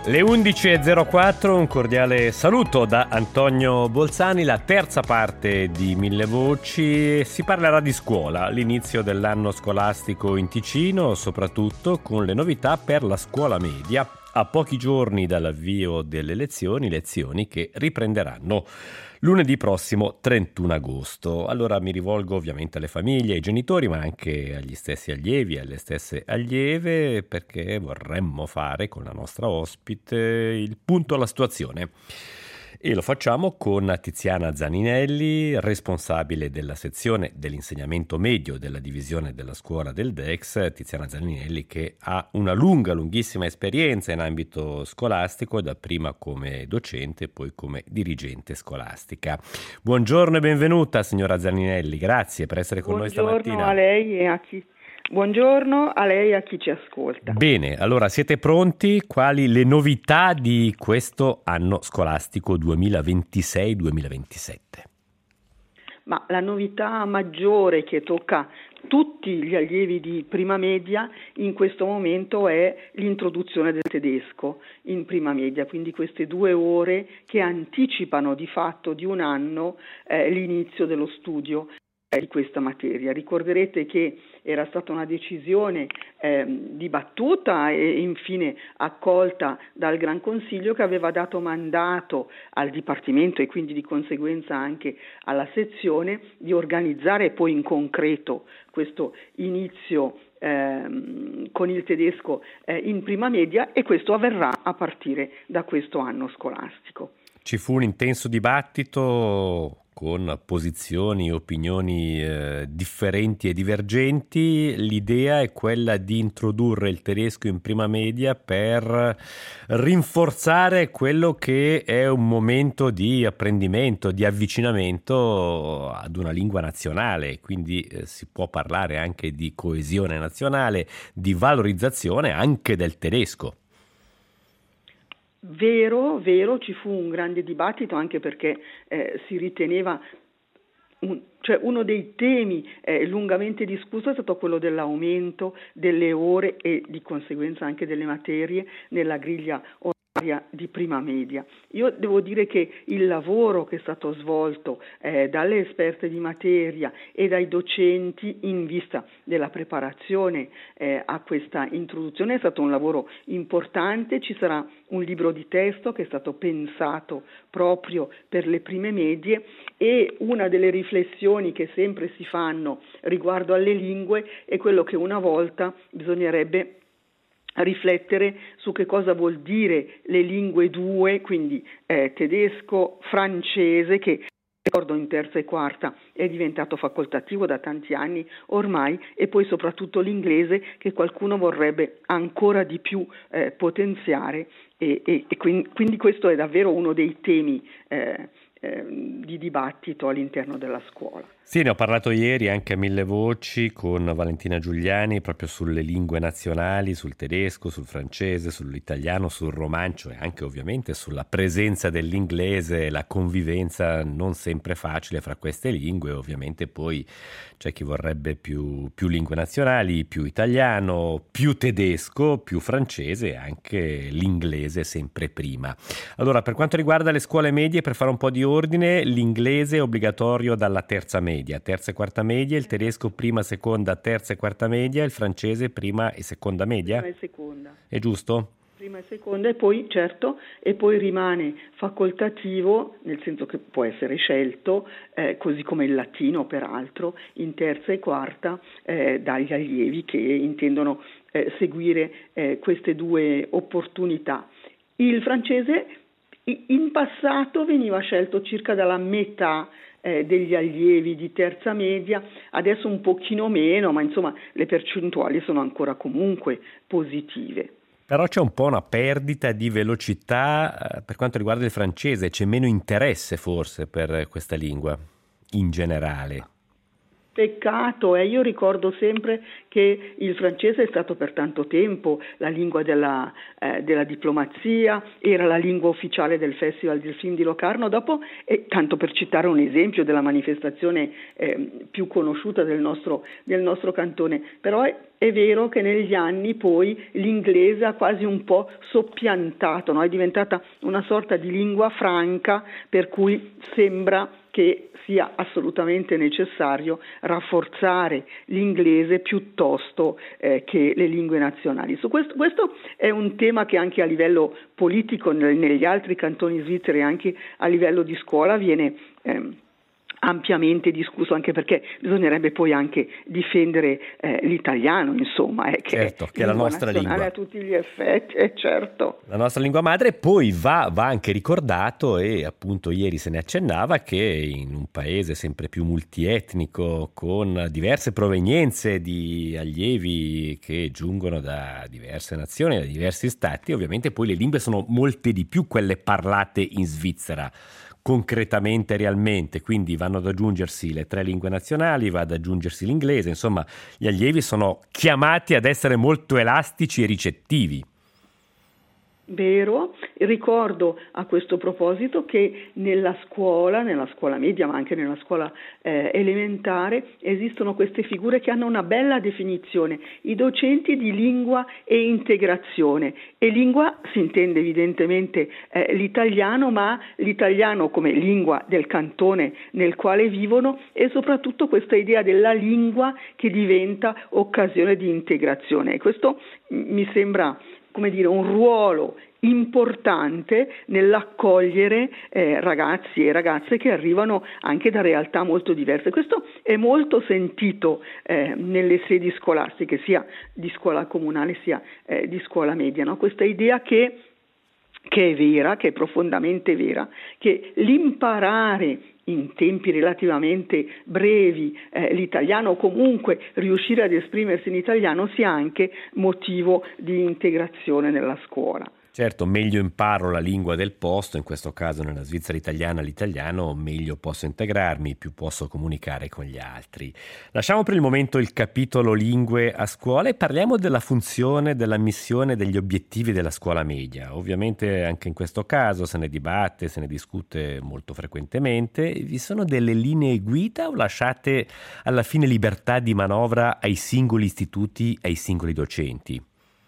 Le 11.04, un cordiale saluto da Antonio Bolzani, la terza parte di Mille Voci. Si parlerà di scuola, l'inizio dell'anno scolastico in Ticino, soprattutto con le novità per la scuola media. A pochi giorni dall'avvio delle lezioni che riprenderanno lunedì prossimo 31 agosto. Allora mi rivolgo ovviamente alle famiglie, ai genitori, ma anche agli stessi allievi, alle stesse allieve, perché vorremmo fare con la nostra ospite il punto alla situazione. E lo facciamo con Tiziana Zaninelli, responsabile della sezione dell'insegnamento medio della divisione della scuola del DEX. Tiziana Zaninelli che ha una lunghissima esperienza in ambito scolastico, dapprima come docente e poi come dirigente scolastica. Buongiorno e benvenuta signora Zaninelli, grazie per essere con noi stamattina. Buongiorno a lei e a chi... Buongiorno a lei e a chi ci ascolta. Bene, allora siete pronti? Quali le novità di questo anno scolastico 2026-2027? Ma la novità maggiore che tocca tutti gli allievi di prima media in questo momento è l'introduzione del tedesco in prima media, quindi queste 2 ore che anticipano di fatto di un anno l'inizio dello studio di questa materia. Ricorderete che era stata una decisione dibattuta e infine accolta dal Gran Consiglio, che aveva dato mandato al Dipartimento e quindi di conseguenza anche alla sezione di organizzare poi in concreto questo inizio con il tedesco in prima media, e questo avverrà a partire da questo anno scolastico. Ci fu un intenso dibattito con posizioni e opinioni differenti e divergenti. L'idea è quella di introdurre il tedesco in prima media per rinforzare quello che è un momento di apprendimento, di avvicinamento ad una lingua nazionale, quindi si può parlare anche di coesione nazionale, di valorizzazione anche del tedesco. Vero, ci fu un grande dibattito, anche perché si riteneva, uno dei temi lungamente discusso è stato quello dell'aumento delle ore e di conseguenza anche delle materie nella griglia oraria di prima media. Io devo dire che il lavoro che è stato svolto dalle esperte di materia e dai docenti in vista della preparazione a questa introduzione è stato un lavoro importante. Ci sarà un libro di testo che è stato pensato proprio per le prime medie, e una delle riflessioni che sempre si fanno riguardo alle lingue è quello che una volta bisognerebbe riflettere su che cosa vuol dire le lingue due, quindi tedesco, francese, che ricordo in terza e quarta è diventato facoltativo da tanti anni ormai, e poi soprattutto l'inglese, che qualcuno vorrebbe ancora di più potenziare, e quindi questo è davvero uno dei temi di dibattito all'interno della scuola. Sì, ne ho parlato ieri anche a Mille Voci con Valentina Giuliani, proprio sulle lingue nazionali, sul tedesco, sul francese, sull'italiano, sul romancio e anche ovviamente sulla presenza dell'inglese, la convivenza non sempre facile fra queste lingue. Ovviamente poi c'è chi vorrebbe più lingue nazionali, più italiano, più tedesco, più francese e anche l'inglese sempre prima. Allora, per quanto riguarda le scuole medie, per fare un po' di ordine, l'inglese è obbligatorio dalla terza media, terza e quarta media, il tedesco prima, seconda, terza e quarta media, il francese prima e seconda media? Prima e seconda. È giusto? Prima e seconda, e poi certo, e poi rimane facoltativo, nel senso che può essere scelto, così come il latino peraltro, in terza e quarta dagli allievi che intendono seguire queste 2 opportunità. Il francese in passato veniva scelto circa dalla metà degli allievi di terza media, adesso un pochino meno, ma insomma le percentuali sono ancora comunque positive. Però c'è un po' una perdita di velocità per quanto riguarda il francese, c'è meno interesse forse per questa lingua in generale. Peccato, io ricordo sempre che il francese è stato per tanto tempo la lingua della diplomazia, era la lingua ufficiale del Festival del Film di Locarno, dopo, tanto per citare un esempio della manifestazione più conosciuta del nostro cantone, però è vero che negli anni poi l'inglese ha quasi un po' soppiantato, no? È diventata una sorta di lingua franca, per cui sembra che sia assolutamente necessario rafforzare l'inglese piuttosto che le lingue nazionali. Su questo è un tema che anche a livello politico negli altri cantoni svizzeri e anche a livello di scuola viene ampiamente discusso, anche perché bisognerebbe poi anche difendere l'italiano, insomma, che è la nostra lingua a tutti gli effetti, certo. La nostra lingua madre. Poi va anche ricordato, e appunto ieri se ne accennava, che in un paese sempre più multietnico, con diverse provenienze di allievi che giungono da diverse nazioni, da diversi stati, ovviamente poi le lingue sono molte di più quelle parlate in Svizzera concretamente, realmente, quindi vanno ad aggiungersi le 3 lingue nazionali, va ad aggiungersi l'inglese, insomma gli allievi sono chiamati ad essere molto elastici e ricettivi. Vero, ricordo a questo proposito che nella scuola media ma anche nella scuola elementare esistono queste figure che hanno una bella definizione, i docenti di lingua e integrazione, e lingua si intende evidentemente l'italiano, ma l'italiano come lingua del cantone nel quale vivono, e soprattutto questa idea della lingua che diventa occasione di integrazione, e questo mi sembra un ruolo importante nell'accogliere ragazzi e ragazze che arrivano anche da realtà molto diverse. Questo è molto sentito nelle sedi scolastiche, sia di scuola comunale sia di scuola media, no? Questa idea che è vera, che è profondamente vera, che l'imparare in tempi relativamente brevi l'italiano, o comunque riuscire ad esprimersi in italiano, sia anche motivo di integrazione nella scuola. Certo, meglio imparo la lingua del posto, in questo caso nella Svizzera italiana l'italiano, meglio posso integrarmi, più posso comunicare con gli altri. Lasciamo per il momento il capitolo lingue a scuola e parliamo della funzione, della missione, degli obiettivi della scuola media. Ovviamente anche in questo caso se ne dibatte, se ne discute molto frequentemente. Vi sono delle linee guida o lasciate alla fine libertà di manovra ai singoli istituti, ai singoli docenti?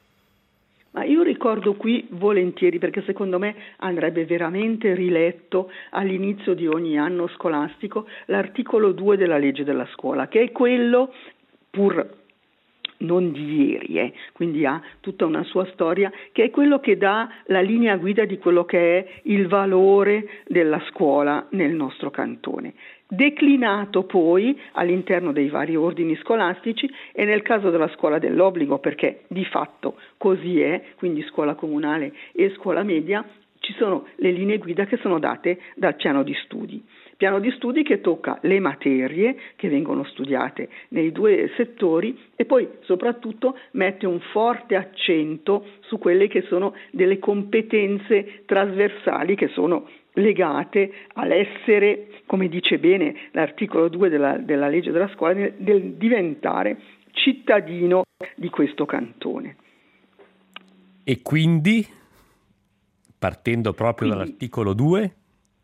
Ma io ricordo qui volentieri, perché secondo me andrebbe veramente riletto all'inizio di ogni anno scolastico, l'articolo 2 della legge della scuola, che è quello, pur non di ieri, quindi ha tutta una sua storia, che è quello che dà la linea guida di quello che è il valore della scuola nel nostro cantone, declinato poi all'interno dei vari ordini scolastici e nel caso della scuola dell'obbligo, perché di fatto così è, quindi scuola comunale e scuola media, ci sono le linee guida che sono date dal piano di studi. Piano di studi che tocca le materie che vengono studiate nei 2 settori e poi soprattutto mette un forte accento su quelle che sono delle competenze trasversali che sono legate all'essere, come dice bene l'articolo 2 della legge della scuola, del diventare cittadino di questo cantone. E quindi, partendo proprio dall'articolo 2?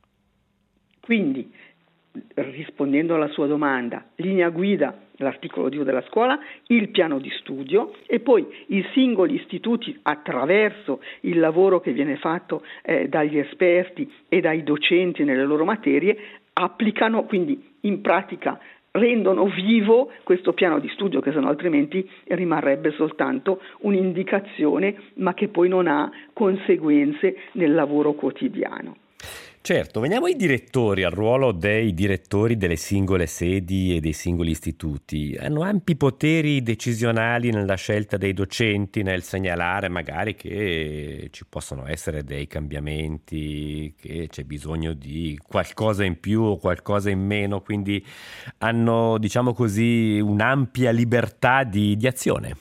Quindi, rispondendo alla sua domanda, linea guida, l'articolo 2 della scuola, il piano di studio e poi i singoli istituti, attraverso il lavoro che viene fatto dagli esperti e dai docenti nelle loro materie, applicano, quindi in pratica rendono vivo questo piano di studio, che sennò altrimenti rimarrebbe soltanto un'indicazione ma che poi non ha conseguenze nel lavoro quotidiano. Certo, veniamo ai direttori, al ruolo dei direttori delle singole sedi e dei singoli istituti. Hanno ampi poteri decisionali nella scelta dei docenti, nel segnalare magari che ci possono essere dei cambiamenti, che c'è bisogno di qualcosa in più o qualcosa in meno, quindi hanno, diciamo così, un'ampia libertà di azione.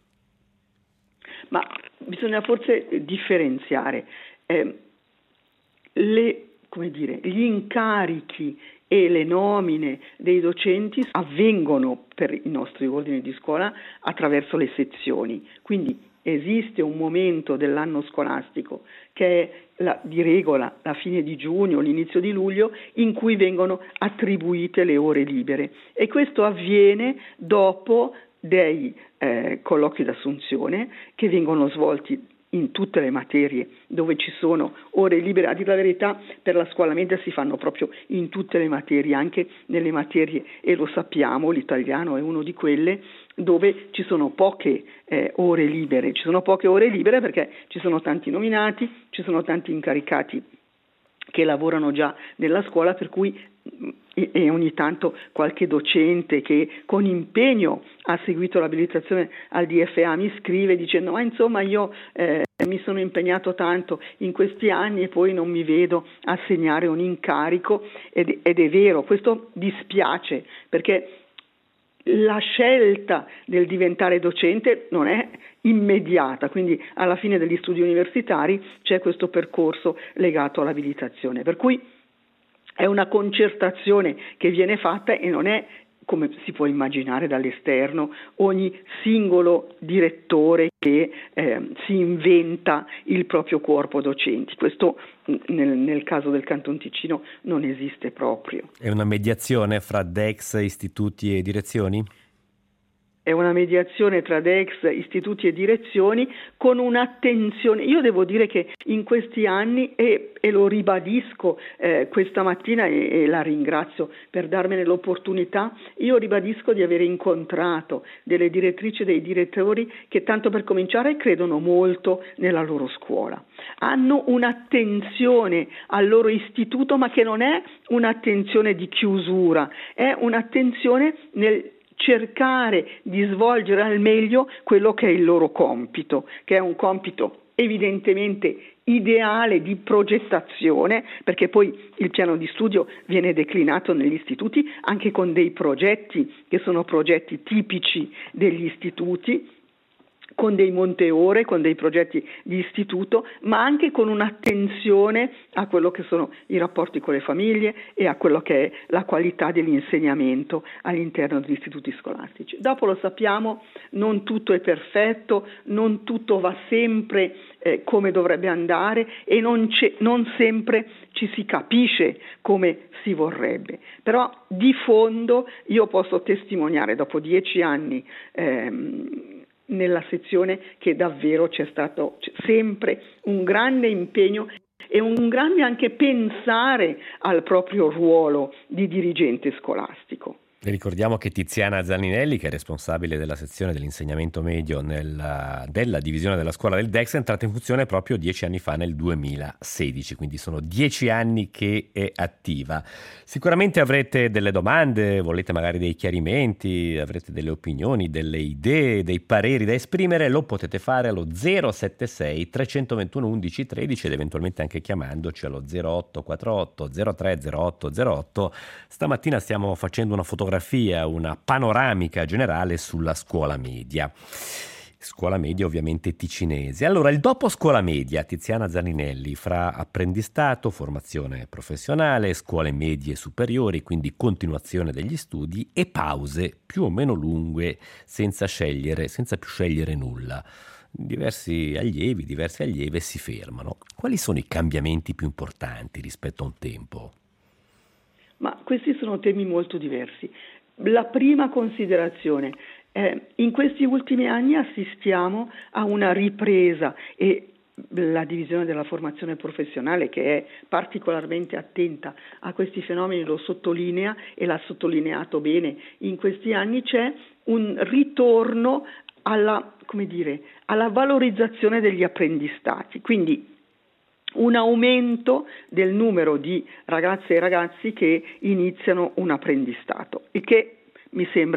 Ma bisogna forse differenziare gli incarichi e le nomine dei docenti avvengono per i nostri ordini di scuola attraverso le sezioni. Quindi esiste un momento dell'anno scolastico che è di regola la fine di giugno, l'inizio di luglio, in cui vengono attribuite le ore libere, e questo avviene dopo dei colloqui d'assunzione che vengono svolti in tutte le materie dove ci sono ore libere. A dire la verità, per la scuola media si fanno proprio in tutte le materie, anche nelle materie, e lo sappiamo, l'italiano è uno di quelle dove ci sono poche ore libere. Ci sono poche ore libere perché ci sono tanti nominati, ci sono tanti incaricati che lavorano già nella scuola, per cui e ogni tanto qualche docente che con impegno ha seguito l'abilitazione al DFA mi scrive dicendo: ma insomma io mi sono impegnato tanto in questi anni e poi non mi vedo assegnare un incarico, ed è vero, questo dispiace, perché la scelta del diventare docente non è immediata, quindi alla fine degli studi universitari c'è questo percorso legato all'abilitazione, per cui è una concertazione che viene fatta e non è, come si può immaginare dall'esterno, ogni singolo direttore che si inventa il proprio corpo docenti. Questo nel caso del Canton Ticino non esiste proprio. È una mediazione fra DEX, istituti e direzioni? È una mediazione tra DEX, istituti e direzioni, con un'attenzione. Io devo dire che in questi anni, e lo ribadisco questa mattina, e la ringrazio per darmene l'opportunità, io ribadisco di aver incontrato delle direttrici e dei direttori che, tanto per cominciare, credono molto nella loro scuola. Hanno un'attenzione al loro istituto, ma che non è un'attenzione di chiusura, è un'attenzione nel cercare di svolgere al meglio quello che è il loro compito, che è un compito evidentemente ideale di progettazione, perché poi il piano di studio viene declinato negli istituti anche con dei progetti che sono progetti tipici degli istituti, con dei monteore, con dei progetti di istituto, ma anche con un'attenzione a quello che sono i rapporti con le famiglie e a quello che è la qualità dell'insegnamento all'interno degli istituti scolastici. Dopo, lo sappiamo, non tutto è perfetto, non tutto va sempre come dovrebbe andare, e non sempre ci si capisce come si vorrebbe. Però di fondo io posso testimoniare, dopo 10 anni nella sezione, che davvero c'è stato sempre un grande impegno e un grande anche pensare al proprio ruolo di dirigente scolastico. Ricordiamo che Tiziana Zanninelli, che è responsabile della sezione dell'insegnamento medio della divisione della scuola del DEX, è entrata in funzione proprio 10 anni fa, nel 2016, quindi sono 10 anni che è attiva. Sicuramente avrete delle domande, volete magari dei chiarimenti, avrete delle opinioni, delle idee, dei pareri da esprimere, lo potete fare allo 076 321 11 13 ed eventualmente anche chiamandoci allo 0848 03 08 08. Stamattina stiamo facendo una fotografia, una panoramica generale sulla scuola media ovviamente ticinese. Allora, il dopo scuola media, Tiziana Zanninelli, fra apprendistato, formazione professionale, scuole medie superiori, quindi continuazione degli studi, e pause più o meno lunghe senza più scegliere nulla. Diverse allieve si fermano. Quali sono i cambiamenti più importanti rispetto a un tempo? Ma questi sono temi molto diversi. La prima considerazione, in questi ultimi anni assistiamo a una ripresa, e la divisione della formazione professionale, che è particolarmente attenta a questi fenomeni, lo sottolinea, e l'ha sottolineato bene. In questi anni c'è un ritorno alla valorizzazione degli apprendistati, quindi un aumento del numero di ragazze e ragazzi che iniziano un apprendistato, e che mi sembra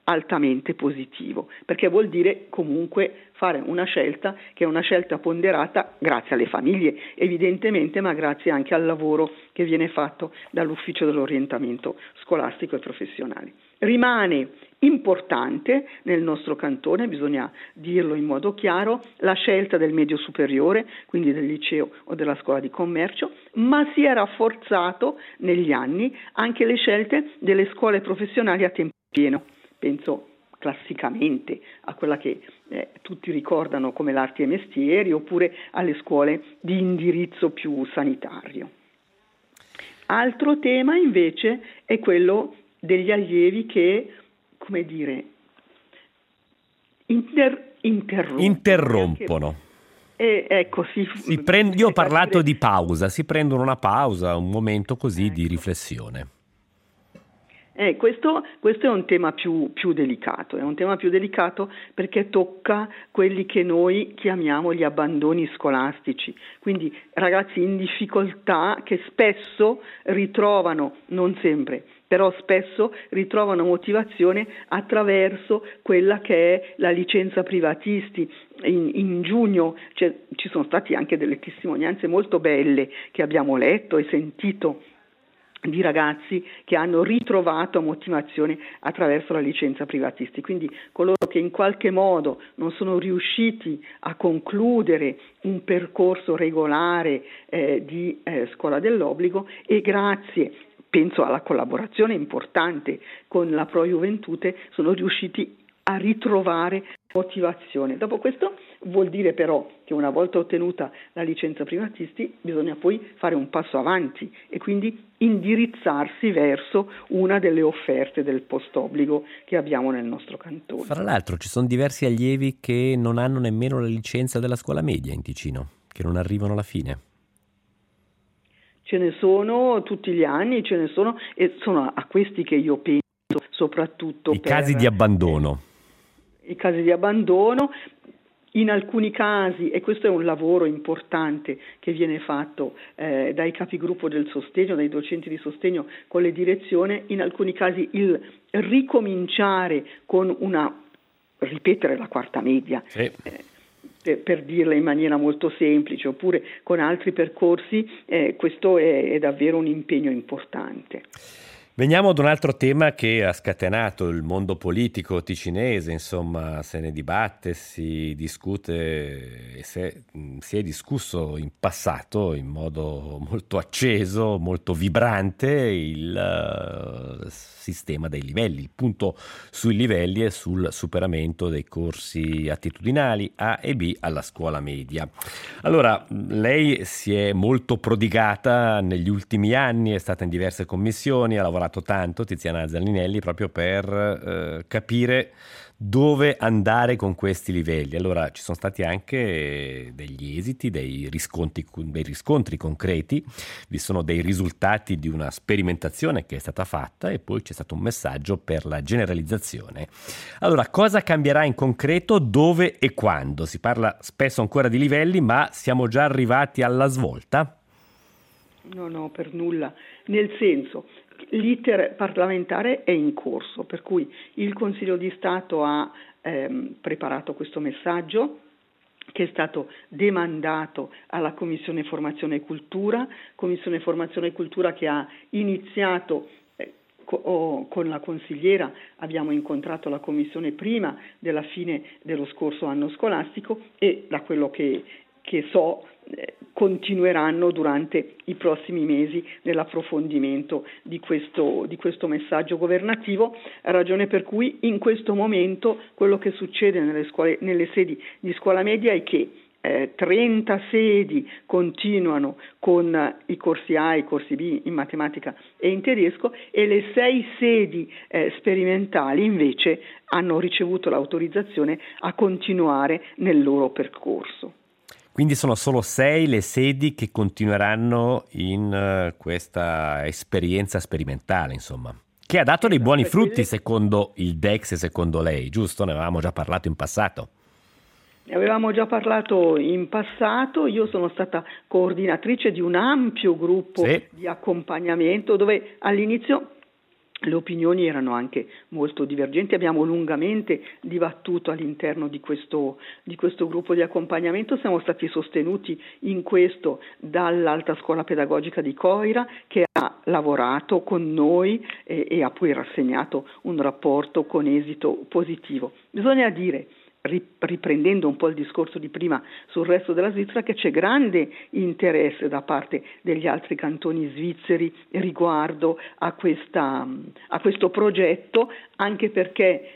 altamente positivo, perché vuol dire comunque fare una scelta che è una scelta ponderata grazie alle famiglie evidentemente, ma grazie anche al lavoro che viene fatto dall'ufficio dell'orientamento scolastico e professionale. Rimane importante nel nostro cantone, bisogna dirlo in modo chiaro, la scelta del medio superiore, quindi del liceo o della scuola di commercio, ma si è rafforzato negli anni anche le scelte delle scuole professionali a tempo pieno. Penso classicamente a quella che tutti ricordano come l'arti e mestieri, oppure alle scuole di indirizzo più sanitario. Altro tema invece è quello degli allievi che, come dire, interrompono. Ecco, io ho parlato di pausa, si prendono una pausa, un momento così di riflessione. Questo è un tema più delicato, è un tema più delicato perché tocca quelli che noi chiamiamo gli abbandoni scolastici, quindi ragazzi in difficoltà che spesso ritrovano, non sempre, però spesso ritrovano motivazione attraverso quella che è la licenza privatisti. In giugno ci sono state anche delle testimonianze molto belle che abbiamo letto e sentito di ragazzi che hanno ritrovato motivazione attraverso la licenza privatisti, quindi coloro che in qualche modo non sono riusciti a concludere un percorso regolare di scuola dell'obbligo e grazie, penso alla collaborazione importante con la Pro Juventute, sono riusciti a ritrovare motivazione. Dopo questo vuol dire però che una volta ottenuta la licenza privatisti bisogna poi fare un passo avanti e quindi indirizzarsi verso una delle offerte del post-obbligo che abbiamo nel nostro cantone. Fra l'altro ci sono diversi allievi che non hanno nemmeno la licenza della scuola media in Ticino, che non arrivano alla fine. Ce ne sono tutti gli anni, ce ne sono, e sono a questi che io penso soprattutto i casi di abbandono. I casi di abbandono, in alcuni casi, e questo è un lavoro importante che viene fatto dai capigruppo del sostegno, dai docenti di sostegno con le direzioni, in alcuni casi il ricominciare con ripetere la quarta media, sì. Per dirla in maniera molto semplice, oppure con altri percorsi, questo è davvero un impegno importante. Veniamo ad un altro tema che ha scatenato il mondo politico ticinese, insomma se ne dibatte, si discute e si è discusso in passato in modo molto acceso, molto vibrante il sistema dei livelli, il punto sui livelli e sul superamento dei corsi attitudinali A e B alla scuola media. Allora, lei si è molto prodigata negli ultimi anni, è stata in diverse commissioni, ha lavorato tanto, Tiziana Zallinelli, proprio per capire dove andare con questi livelli. Allora ci sono stati anche degli esiti, dei riscontri concreti, vi sono dei risultati di una sperimentazione che è stata fatta e poi c'è stato un messaggio per la generalizzazione. Allora, cosa cambierà in concreto, dove e quando? Si parla spesso ancora di livelli, ma siamo già arrivati alla svolta? No, per nulla, nel senso l'iter parlamentare è in corso, per cui il Consiglio di Stato ha preparato questo messaggio che è stato demandato alla Commissione Formazione e Cultura che ha iniziato con la consigliera, abbiamo incontrato la Commissione prima della fine dello scorso anno scolastico e da quello che so continueranno durante i prossimi mesi nell'approfondimento di questo messaggio governativo, ragione per cui in questo momento quello che succede nelle sedi di scuola media è che 30 sedi continuano con i corsi A e i corsi B in matematica e in tedesco e le 6 sedi sperimentali invece hanno ricevuto l'autorizzazione a continuare nel loro percorso. Quindi sono solo 6 le sedi che continueranno in questa esperienza sperimentale, insomma, che ha dato dei buoni frutti secondo il DEX e secondo lei, giusto? Ne avevamo già parlato in passato. Ne avevamo già parlato in passato, io sono stata coordinatrice di un ampio gruppo di accompagnamento dove all'inizio le opinioni erano anche molto divergenti, abbiamo lungamente dibattuto all'interno di questo gruppo di accompagnamento, siamo stati sostenuti in questo dall'Alta Scuola Pedagogica di Coira, che ha lavorato con noi e ha poi rassegnato un rapporto con esito positivo. Bisogna dire, riprendendo un po' il discorso di prima sul resto della Svizzera, che c'è grande interesse da parte degli altri cantoni svizzeri riguardo a questo progetto, anche perché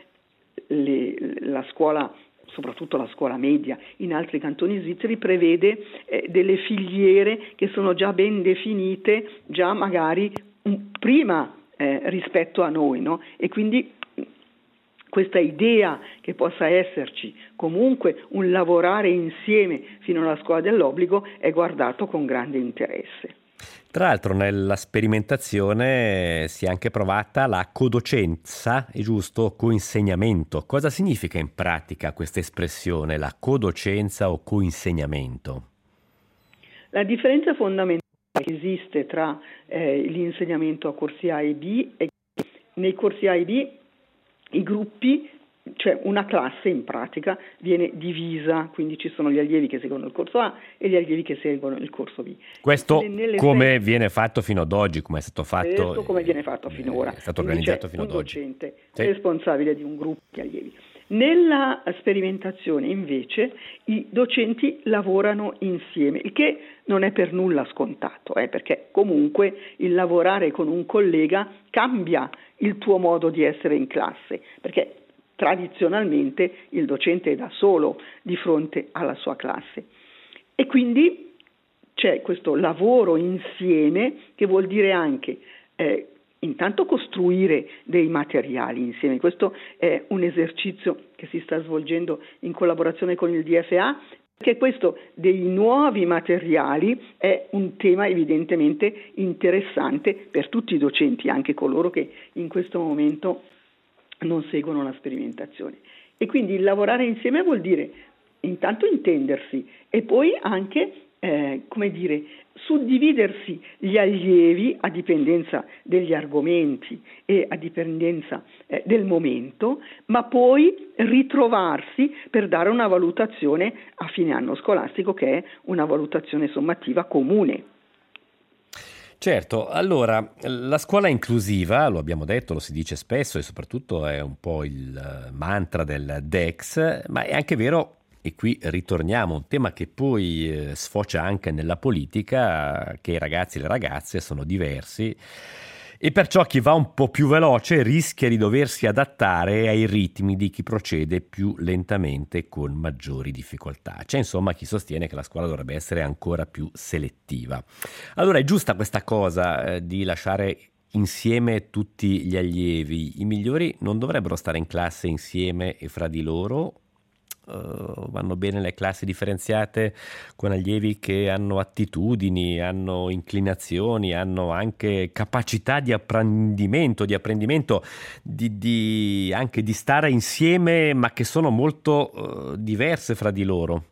la scuola, soprattutto la scuola media in altri cantoni svizzeri, prevede delle filiere che sono già ben definite, già magari prima rispetto a noi, no? E quindi questa idea che possa esserci comunque un lavorare insieme fino alla scuola dell'obbligo è guardato con grande interesse. Tra l'altro nella sperimentazione si è anche provata la codocenza, è giusto? Coinsegnamento. Cosa significa in pratica questa espressione, la codocenza o coinsegnamento? La differenza fondamentale che esiste tra l'insegnamento a corsi A e B è che nei corsi A e B i gruppi, cioè una classe in pratica viene divisa, quindi ci sono gli allievi che seguono il corso A e gli allievi che seguono il corso B. Questo come viene fatto fino ad oggi, come è stato fatto? Questo come viene fatto finora. È stato organizzato fino ad oggi. Un docente responsabile di un gruppo di allievi. Nella sperimentazione invece i docenti lavorano insieme, il che non è per nulla scontato, perché comunque il lavorare con un collega cambia il tuo modo di essere in classe, perché tradizionalmente il docente è da solo di fronte alla sua classe e quindi c'è questo lavoro insieme che vuol dire anche intanto costruire dei materiali insieme. Questo è un esercizio che si sta svolgendo in collaborazione con il DFA, perché questo dei nuovi materiali è un tema evidentemente interessante per tutti i docenti, anche coloro che in questo momento non seguono la sperimentazione. E quindi il lavorare insieme vuol dire intanto intendersi e poi anche suddividersi gli allievi a dipendenza degli argomenti e a dipendenza del momento, ma poi ritrovarsi per dare una valutazione a fine anno scolastico, che è una valutazione sommativa comune. Certo, allora la scuola inclusiva, lo abbiamo detto, lo si dice spesso e soprattutto è un po' il mantra del DEX, ma è anche vero. E qui ritorniamo a un tema che poi sfocia anche nella politica, che i ragazzi e le ragazze sono diversi e perciò chi va un po' più veloce rischia di doversi adattare ai ritmi di chi procede più lentamente con maggiori difficoltà. C'è insomma chi sostiene che la scuola dovrebbe essere ancora più selettiva. Allora è giusta questa cosa di lasciare insieme tutti gli allievi? I migliori non dovrebbero stare in classe insieme e fra di loro? Vanno bene le classi differenziate con allievi che hanno attitudini, hanno inclinazioni, hanno anche capacità di apprendimento, anche di stare insieme, ma che sono molto diverse fra di loro.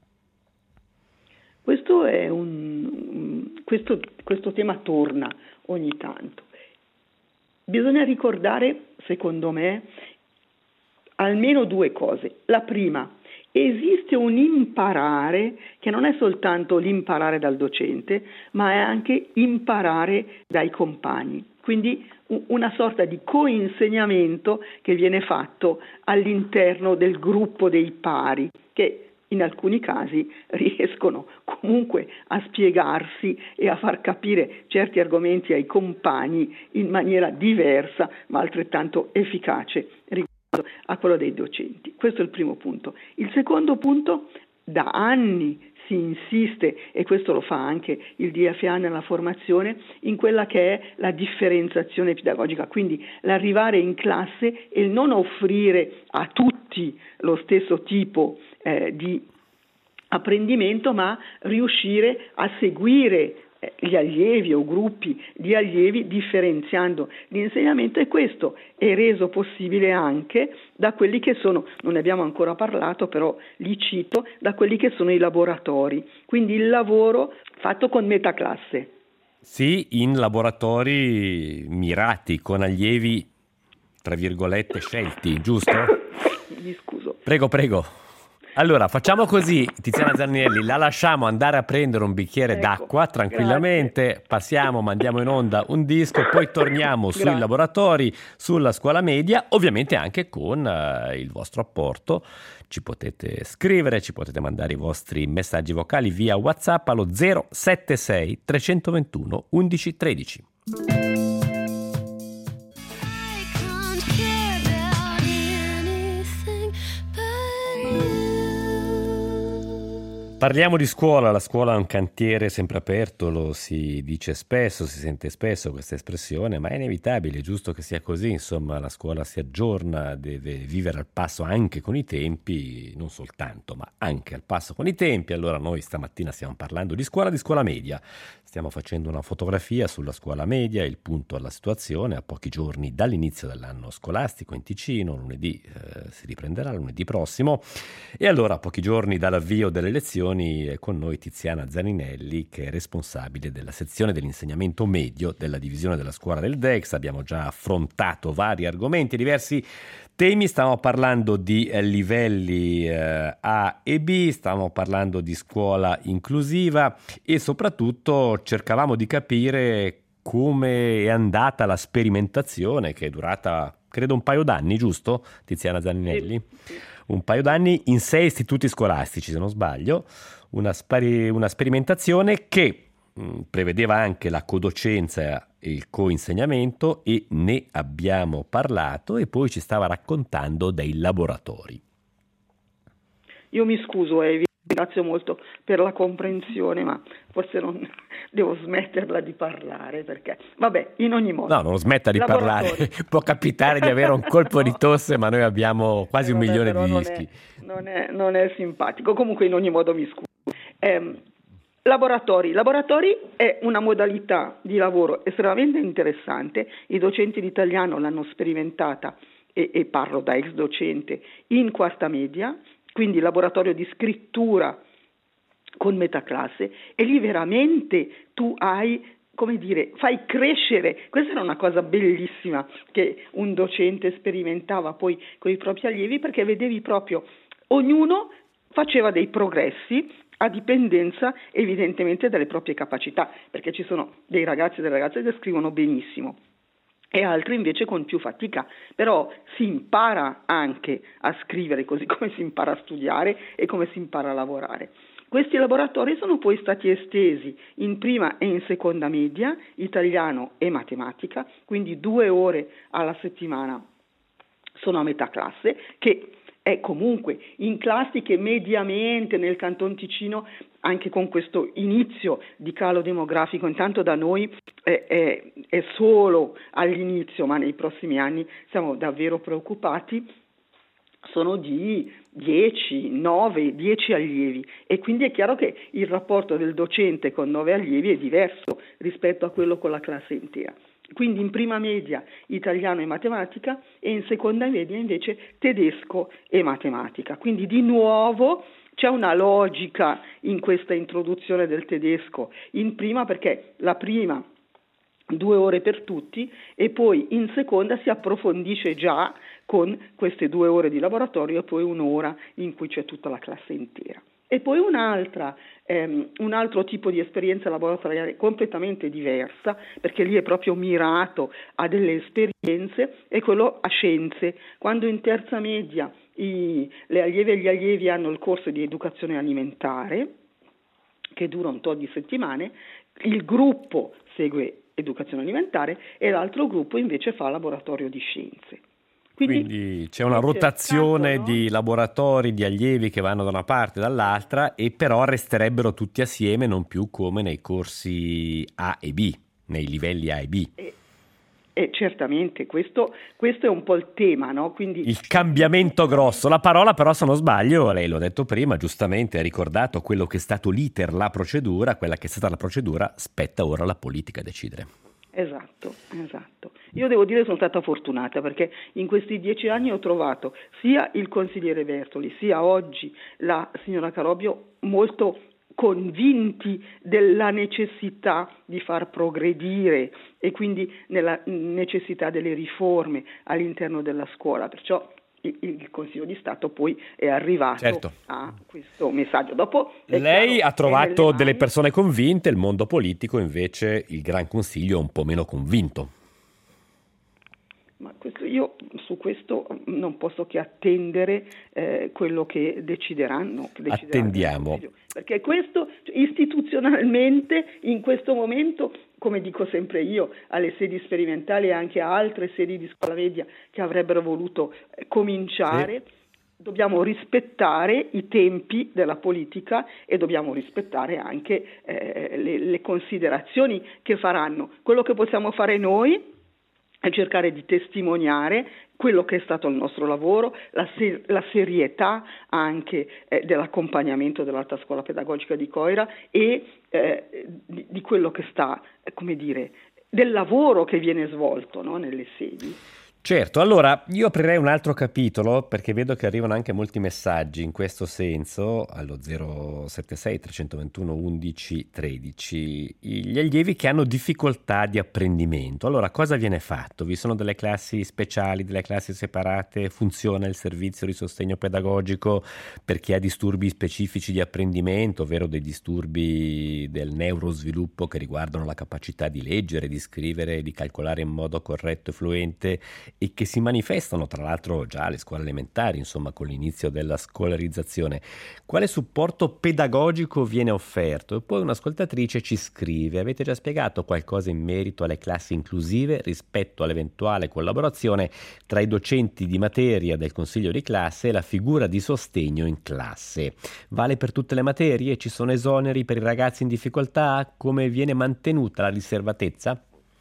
Questo è questo tema torna ogni tanto. Bisogna ricordare, secondo me, almeno due cose. La prima, esiste un imparare che non è soltanto l'imparare dal docente, ma è anche imparare dai compagni. Quindi una sorta di coinsegnamento che viene fatto all'interno del gruppo dei pari, che in alcuni casi riescono comunque a spiegarsi e a far capire certi argomenti ai compagni in maniera diversa, ma altrettanto efficace a quello dei docenti. Questo è il primo punto. Il secondo punto, da anni si insiste, e questo lo fa anche il DFA nella formazione, in quella che è la differenziazione pedagogica, quindi l'arrivare in classe e il non offrire a tutti lo stesso tipo di apprendimento, ma riuscire a seguire gli allievi o gruppi di allievi differenziando l'insegnamento, e questo è reso possibile anche da quelli che sono, non ne abbiamo ancora parlato però li cito, da quelli che sono i laboratori, quindi il lavoro fatto con metaclasse. Sì, in laboratori mirati, con allievi, tra virgolette, scelti, giusto? Mi scuso. Prego, prego. Allora, facciamo così, Tiziana Zanninelli, la lasciamo andare a prendere un bicchiere Ecco, d'acqua grazie. tranquillamente, passiamo, mandiamo in onda un disco, poi torniamo sui Grazie. laboratori, sulla scuola media, ovviamente anche con il vostro apporto. Ci potete scrivere, ci potete mandare i vostri messaggi vocali via WhatsApp allo 076 321 1113. Parliamo di scuola, la scuola è un cantiere sempre aperto, lo si dice spesso, si sente spesso questa espressione, ma è inevitabile, è giusto che sia così, insomma la scuola si aggiorna, deve vivere al passo anche con i tempi, non soltanto, ma anche al passo con i tempi. Allora noi stamattina stiamo parlando di scuola media, stiamo facendo una fotografia sulla scuola media, il punto alla situazione, a pochi giorni dall'inizio dell'anno scolastico in Ticino, lunedì si riprenderà, lunedì prossimo, e allora a pochi giorni dall'avvio delle lezioni è con noi Tiziana Zanninelli, che è responsabile della sezione dell'insegnamento medio della divisione della scuola del DEX. Abbiamo già affrontato vari argomenti, diversi temi, stiamo parlando di livelli A e B, stiamo parlando di scuola inclusiva e soprattutto cercavamo di capire come è andata la sperimentazione, che è durata credo un paio d'anni, giusto, Tiziana Zanninelli? Sì. Un paio d'anni in 6 istituti scolastici, se non sbaglio, una sperimentazione che prevedeva anche la codocenza e il co-insegnamento, e ne abbiamo parlato, e poi ci stava raccontando dei laboratori. Io mi scuso e vi ringrazio molto per la comprensione, ma forse non devo smetterla di parlare perché, vabbè, in ogni modo. No, non smetta di Laboratori. parlare, può capitare di avere un colpo di No. tosse, ma noi abbiamo quasi 1 Vabbè, milione però di non dischi. non è simpatico. Comunque, in ogni modo, mi scuso. Laboratori è una modalità di lavoro estremamente interessante. I docenti di italiano l'hanno sperimentata e parlo da ex docente in quarta media, quindi laboratorio di scrittura con metaclasse, e lì veramente tu hai, come dire, fai crescere. Questa era una cosa bellissima che un docente sperimentava poi con i propri allievi, perché vedevi proprio ognuno faceva dei progressi a dipendenza evidentemente dalle proprie capacità, perché ci sono dei ragazzi e delle ragazze che scrivono benissimo e altri invece con più fatica, però si impara anche a scrivere, così come si impara a studiare e come si impara a lavorare. Questi laboratori sono poi stati estesi in prima e in seconda media, italiano e matematica, quindi 2 ore alla settimana sono a metà classe, che è comunque in classi che mediamente nel Canton Ticino, anche con questo inizio di calo demografico, intanto da noi è solo all'inizio, ma nei prossimi anni siamo davvero preoccupati, sono di 10, 9, 10 allievi, e quindi è chiaro che il rapporto del docente con 9 allievi è diverso rispetto a quello con la classe intera. Quindi in prima media italiano e matematica, e in seconda media invece tedesco e matematica. Quindi di nuovo c'è una logica in questa introduzione del tedesco in prima, perché la prima 2 ore per tutti, e poi in seconda si approfondisce già con queste 2 ore di laboratorio e poi 1 ora in cui c'è tutta la classe intera. E poi un altro tipo di esperienza laboratoriale completamente diversa, perché lì è proprio mirato a delle esperienze, è quello a scienze. Quando in terza media le allieve e gli allievi hanno il corso di educazione alimentare, che dura un tot di settimane, il gruppo segue educazione alimentare e l'altro gruppo invece fa laboratorio di scienze. Quindi c'è una rotazione di laboratori, di allievi che vanno da una parte e dall'altra, e però resterebbero tutti assieme, non più come nei corsi A e B, nei livelli A e B. E certamente questo è un po' il tema, no? Quindi il cambiamento grosso, la parola però, se non sbaglio, lei l'ho detto prima, giustamente ha ricordato quello che è stato l'iter, la procedura, quella che è stata la procedura, spetta ora alla politica decidere. Esatto. Io devo dire che sono stata fortunata, perché in questi 10 anni ho trovato sia il consigliere Bertoli, sia oggi la signora Carobbio molto convinti della necessità di far progredire e quindi nella necessità delle riforme all'interno della scuola. Perciò il Consiglio di Stato poi è arrivato Certo. a questo messaggio. Dopo lei ha trovato delle mani... persone convinte, il mondo politico invece, il Gran Consiglio, è un po' meno convinto. Ma io su questo non posso che attendere quello che decideranno. Attendiamo. Perché questo istituzionalmente in questo momento, come dico sempre io, alle sedi sperimentali e anche a altre sedi di scuola media che avrebbero voluto cominciare, sì, dobbiamo rispettare i tempi della politica e dobbiamo rispettare anche le considerazioni che faranno. Quello che possiamo fare noi è cercare di testimoniare quello che è stato il nostro lavoro, la serietà anche dell'accompagnamento dell'Alta Scuola Pedagogica di Coira e di quello che sta, come dire, del lavoro che viene svolto, no, nelle sedi. Certo, allora io aprirei un altro capitolo perché vedo che arrivano anche molti messaggi in questo senso allo 076 321 11 13. Gli allievi che hanno difficoltà di apprendimento. Allora cosa viene fatto? Vi sono delle classi speciali, delle classi separate? Funziona il servizio di sostegno pedagogico per chi ha disturbi specifici di apprendimento, ovvero dei disturbi del neurosviluppo che riguardano la capacità di leggere, di scrivere, di calcolare in modo corretto e fluente, e che si manifestano tra l'altro già alle scuole elementari, insomma, con l'inizio della scolarizzazione. Quale supporto pedagogico viene offerto? E poi un'ascoltatrice ci scrive: avete già spiegato qualcosa in merito alle classi inclusive rispetto all'eventuale collaborazione tra i docenti di materia del consiglio di classe e la figura di sostegno in classe? Vale per tutte le materie? Ci sono esoneri per i ragazzi in difficoltà? Come viene mantenuta la riservatezza?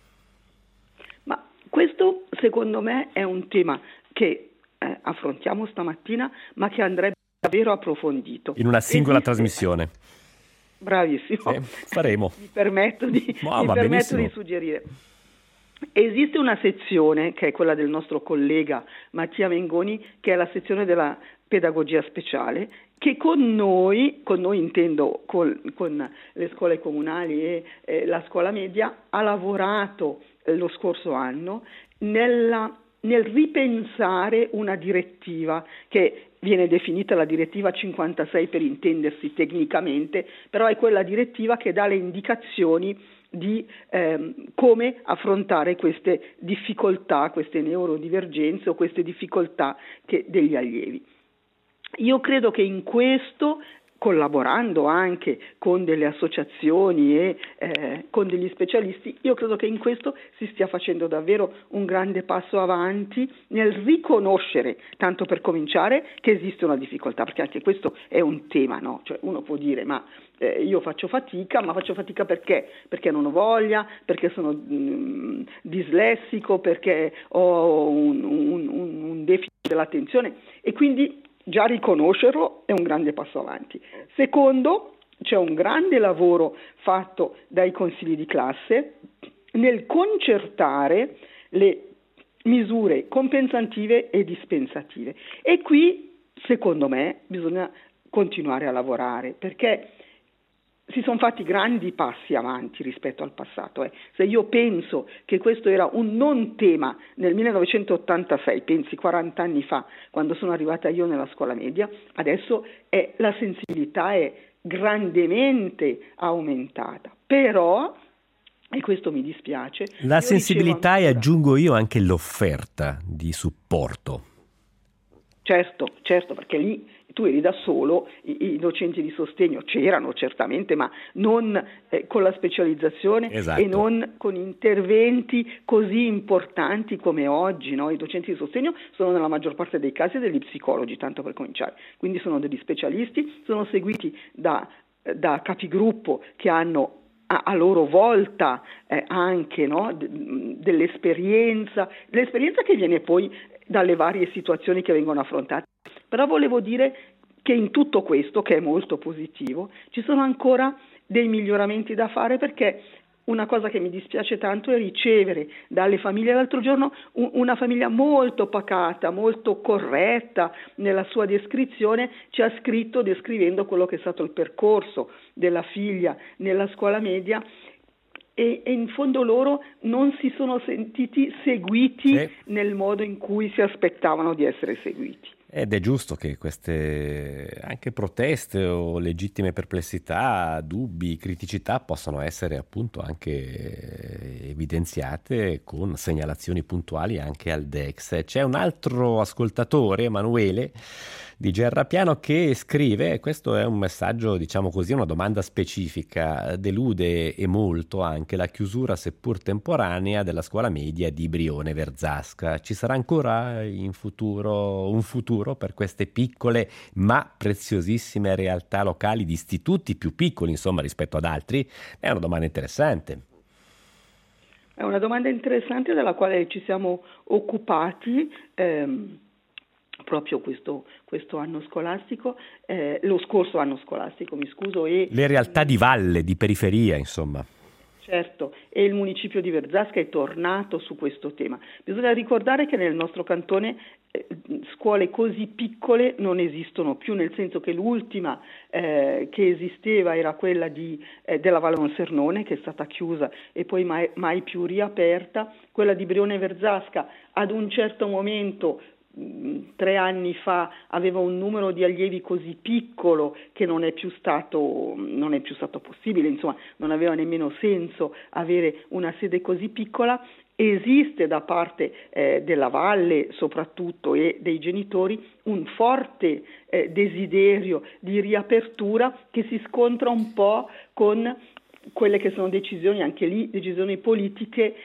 Questo secondo me è un tema che affrontiamo stamattina, ma che andrebbe davvero approfondito. In una singola trasmissione. Bravissimo. Faremo. Mi permetto di suggerire. Esiste una sezione, che è quella del nostro collega Mattia Mengoni, che è la sezione della pedagogia speciale, che con noi intendo con le scuole comunali e la scuola media, ha lavorato lo scorso anno nel ripensare una direttiva che viene definita la direttiva 56 per intendersi tecnicamente, però è quella direttiva che dà le indicazioni di come affrontare queste difficoltà, queste neurodivergenze o queste difficoltà degli allievi. Io credo che in questo, collaborando anche con delle associazioni e con degli specialisti, io credo che in questo si stia facendo davvero un grande passo avanti nel riconoscere, tanto per cominciare, che esiste una difficoltà, perché anche questo è un tema, no? Cioè uno può dire ma io faccio fatica, ma faccio fatica perché? Perché non ho voglia, perché sono dislessico, perché ho un deficit dell'attenzione, e quindi già riconoscerlo è un grande passo avanti. Secondo, c'è un grande lavoro fatto dai consigli di classe nel concertare le misure compensative e dispensative. E qui, secondo me, bisogna continuare a lavorare, perché si sono fatti grandi passi avanti rispetto al passato. Se io penso che questo era un non tema nel 1986, pensi 40 anni fa, quando sono arrivata io nella scuola media, adesso la sensibilità è grandemente aumentata. Però, e questo mi dispiace, la sensibilità e aggiungo io anche l'offerta di supporto. Certo, perché lì tu eri da solo, i docenti di sostegno c'erano certamente, ma non con la specializzazione, esatto, e non con interventi così importanti come oggi, no? I docenti di sostegno sono nella maggior parte dei casi degli psicologi, tanto per cominciare, quindi sono degli specialisti, sono seguiti da capigruppo che hanno a loro volta anche, no, dell'esperienza che viene poi dalle varie situazioni che vengono affrontate. Però volevo dire che in tutto questo, che è molto positivo, ci sono ancora dei miglioramenti da fare, perché una cosa che mi dispiace tanto è ricevere dalle famiglie. L'altro giorno una famiglia molto pacata, molto corretta nella sua descrizione ci ha scritto descrivendo quello che è stato il percorso della figlia nella scuola media, e in fondo loro non si sono sentiti seguiti nel modo in cui si aspettavano di essere seguiti. Ed è giusto che queste anche proteste o legittime perplessità, dubbi, criticità possano essere appunto anche evidenziate con segnalazioni puntuali anche al DEX. C'è un altro ascoltatore, Emanuele di Gerrapiano, che scrive, questo è un messaggio, diciamo così, una domanda specifica: delude e molto anche la chiusura seppur temporanea della scuola media di Brione Verzasca. Ci sarà ancora in futuro un futuro per queste piccole ma preziosissime realtà locali di istituti più piccoli, insomma, rispetto ad altri? È una domanda interessante. È una domanda interessante della quale ci siamo occupati proprio questo anno scolastico, lo scorso anno scolastico, mi scuso. E le realtà di valle, di periferia, insomma. Certo, e il municipio di Verzasca è tornato su questo tema. Bisogna ricordare che nel nostro cantone scuole così piccole non esistono più, nel senso che l'ultima che esisteva era quella della Valle Sernone, che è stata chiusa e poi mai più riaperta. Quella di Brione Verzasca ad un certo momento 3 anni fa aveva un numero di allievi così piccolo che non è più stato possibile, insomma non aveva nemmeno senso avere una sede così piccola. Esiste da parte della Valle soprattutto e dei genitori un forte desiderio di riapertura che si scontra un po' con quelle che sono decisioni politiche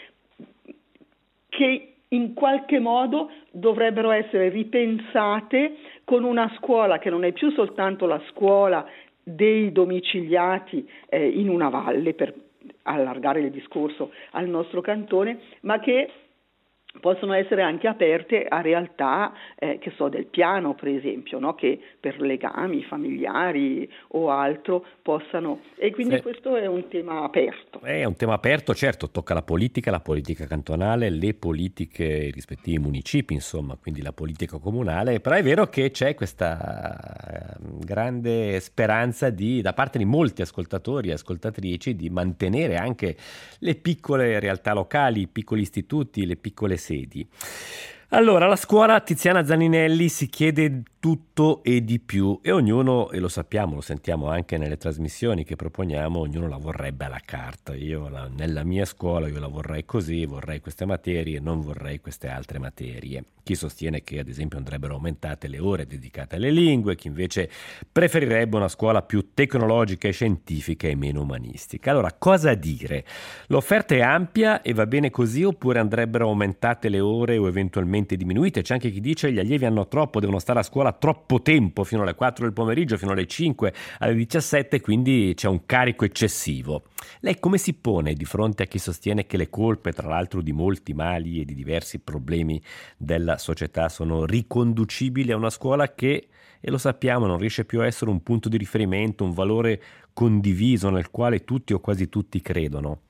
che in qualche modo dovrebbero essere ripensate, con una scuola che non è più soltanto la scuola dei domiciliati in una valle, per allargare il discorso al nostro cantone, ma che possono essere anche aperte a realtà del piano, per esempio, no? Che per legami familiari o altro possano, e quindi questo è un tema aperto. È un tema aperto, certo, tocca la politica cantonale, le politiche, i rispettivi municipi, insomma, quindi la politica comunale, però è vero che c'è questa grande speranza da parte di molti ascoltatori e ascoltatrici di mantenere anche le piccole realtà locali, i piccoli istituti, le piccole sedi. Allora, la scuola Tiziana Zanninelli si chiede tutto e di più, e ognuno, e lo sappiamo, lo sentiamo anche nelle trasmissioni che proponiamo, ognuno la vorrebbe alla carta. Nella mia scuola io la vorrei così, vorrei queste materie, non vorrei queste altre materie. Chi sostiene che ad esempio andrebbero aumentate le ore dedicate alle lingue, chi invece preferirebbe una scuola più tecnologica e scientifica e meno umanistica. Allora, cosa dire? L'offerta è ampia e va bene così, oppure andrebbero aumentate le ore o eventualmente diminuite? C'è anche chi dice che gli allievi hanno devono stare a scuola troppo tempo, fino alle 4 del pomeriggio, fino alle 5, alle 17, quindi c'è un carico eccessivo. Lei come si pone di fronte a chi sostiene che le colpe, tra l'altro di molti mali e di diversi problemi della società, sono riconducibili a una scuola che, e lo sappiamo, non riesce più a essere un punto di riferimento, un valore condiviso nel quale tutti o quasi tutti credono?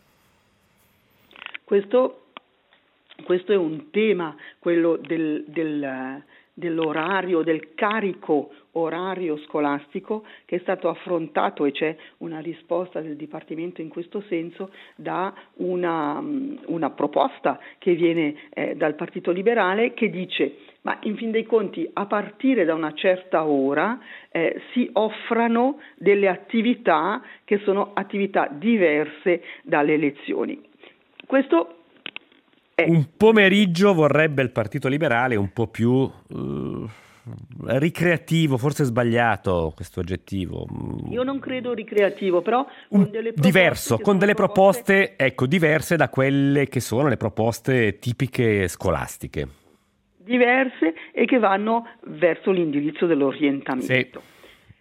Questo è un tema, quello dell'orario, del carico orario scolastico, che è stato affrontato, e c'è una risposta del Dipartimento in questo senso, da una proposta che viene dal Partito Liberale, che dice: ma in fin dei conti a partire da una certa ora si offrano delle attività che sono attività diverse dalle lezioni. Questo un pomeriggio vorrebbe il Partito Liberale un po' più ricreativo, forse è sbagliato questo aggettivo. Io non credo ricreativo, però con delle proposte diverse da quelle che sono le proposte tipiche scolastiche. Diverse e che vanno verso l'indirizzo dell'orientamento. Sì.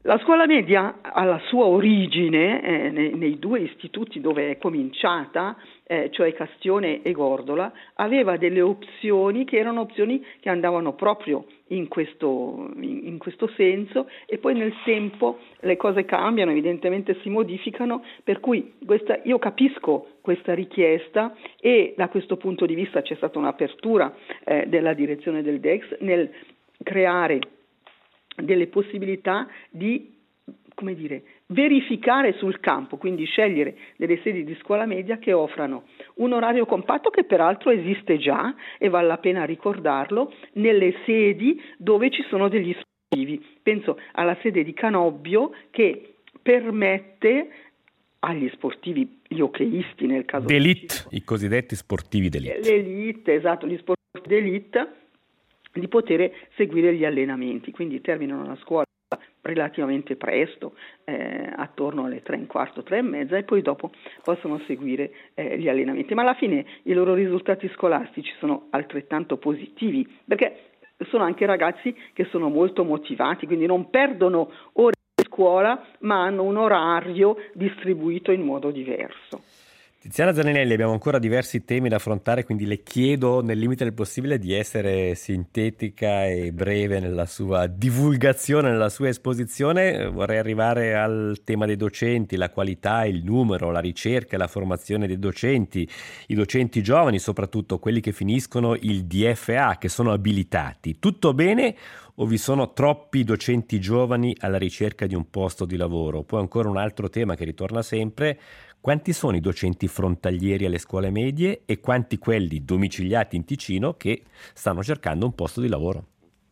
La scuola media alla sua origine, nei due istituti dove è cominciata, cioè Castione e Gordola, aveva delle opzioni che erano opzioni che andavano proprio in questo senso, e poi nel tempo le cose cambiano, evidentemente si modificano, per cui io capisco questa richiesta, e da questo punto di vista c'è stata un'apertura della direzione del DEX nel creare delle possibilità di, come dire, verificare sul campo, quindi scegliere delle sedi di scuola media che offrano un orario compatto, che peraltro esiste già e vale la pena ricordarlo, nelle sedi dove ci sono degli sportivi. Penso alla sede di Canobbio, che permette agli sportivi, gli hockeyisti nel caso d'élite, i cosiddetti sportivi d'élite. L'élite, esatto, gli sportivi d'élite, di poter seguire gli allenamenti, quindi terminano la scuola relativamente presto, attorno alle 3:15, 3:30, e poi dopo possono seguire gli allenamenti, ma alla fine i loro risultati scolastici sono altrettanto positivi, perché sono anche ragazzi che sono molto motivati, quindi non perdono ore di scuola, ma hanno un orario distribuito in modo diverso. Tiziana Zaninelli, abbiamo ancora diversi temi da affrontare, quindi le chiedo nel limite del possibile di essere sintetica e breve nella sua divulgazione, nella sua esposizione. Vorrei arrivare al tema dei docenti, la qualità, il numero, la ricerca e la formazione dei docenti, i docenti giovani, soprattutto quelli che finiscono il DFA, che sono abilitati. Tutto bene o vi sono troppi docenti giovani alla ricerca di un posto di lavoro? Poi ancora un altro tema che ritorna sempre: quanti sono i docenti frontalieri alle scuole medie e quanti quelli domiciliati in Ticino che stanno cercando un posto di lavoro?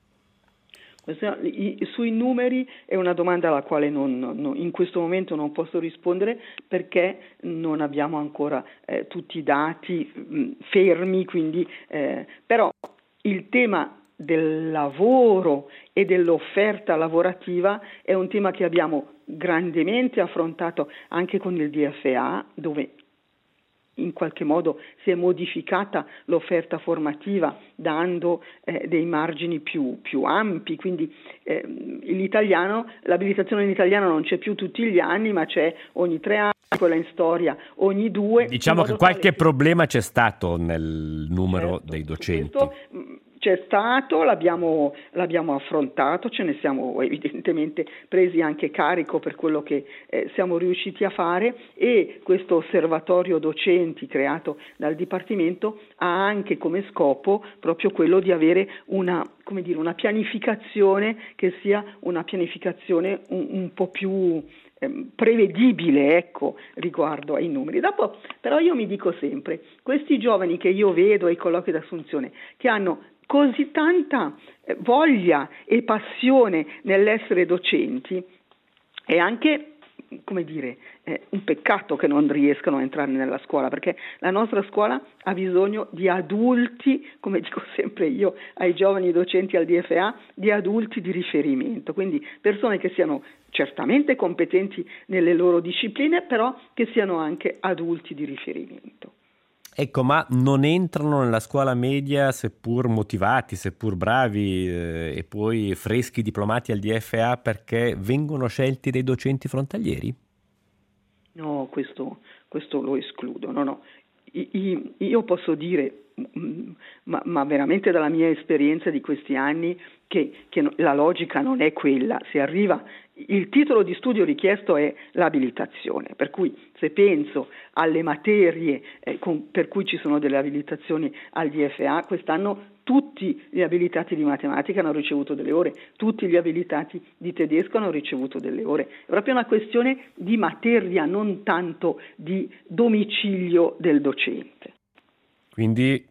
Sui numeri è una domanda alla quale in questo momento non posso rispondere, perché non abbiamo ancora tutti i dati fermi, quindi, però il tema del lavoro e dell'offerta lavorativa è un tema che abbiamo grandemente affrontato anche con il DFA, dove in qualche modo si è modificata l'offerta formativa dando dei margini più ampi, quindi l'abilitazione in italiano non c'è più tutti gli anni, ma c'è ogni 3 anni, quella in storia ogni 2. Diciamo che qualche problema c'è stato nel numero dei docenti. C'è stato, l'abbiamo affrontato, ce ne siamo evidentemente presi anche carico per quello che siamo riusciti a fare, e questo osservatorio docenti creato dal Dipartimento ha anche come scopo proprio quello di avere una pianificazione che sia una pianificazione un po' più prevedibile, ecco, riguardo ai numeri. Dopo, però, io mi dico sempre, questi giovani che io vedo ai colloqui d'assunzione, che hanno così tanta voglia e passione nell'essere docenti, è anche, un peccato che non riescano a entrare nella scuola, perché la nostra scuola ha bisogno di adulti, come dico sempre io ai giovani docenti al DFA, di adulti di riferimento, quindi persone che siano certamente competenti nelle loro discipline, però che siano anche adulti di riferimento. Ecco, ma non entrano nella scuola media seppur motivati, seppur bravi e poi freschi diplomati al DFA perché vengono scelti dei docenti frontalieri? No, questo lo escludo. No. Io posso dire, ma veramente dalla mia esperienza di questi anni, che la logica non è quella. Se arriva, il titolo di studio richiesto è l'abilitazione, per cui se penso alle materie per cui ci sono delle abilitazioni al DFA, quest'anno tutti gli abilitati di matematica hanno ricevuto delle ore, tutti gli abilitati di tedesco hanno ricevuto delle ore. È proprio una questione di materia, non tanto di domicilio del docente. Quindi